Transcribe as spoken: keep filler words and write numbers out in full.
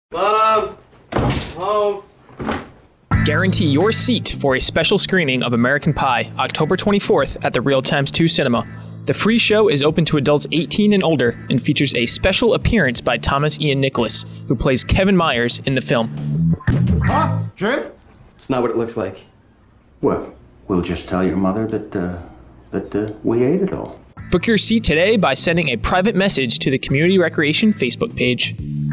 Mom, home. Guarantee your seat for a special screening of American Pie, October twenty-fourth at the Real Times two Cinema. The free show is open to adults eighteen and older and features a special appearance by Thomas Ian Nicholas, who plays Kevin Myers in the film. Huh? Jim? It's not what it looks like. Well, we'll just tell your mother that, uh, that uh, we ate it all. Book your seat today by sending a private message to the Community Recreation Facebook page.